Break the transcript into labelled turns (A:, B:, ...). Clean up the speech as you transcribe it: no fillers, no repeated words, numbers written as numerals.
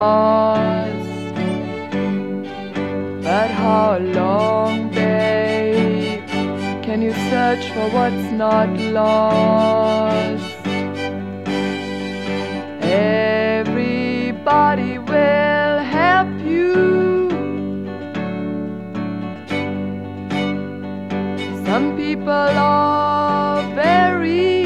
A: But how long, babe, can you search for what's not lost? Everybody will help you. Some people are very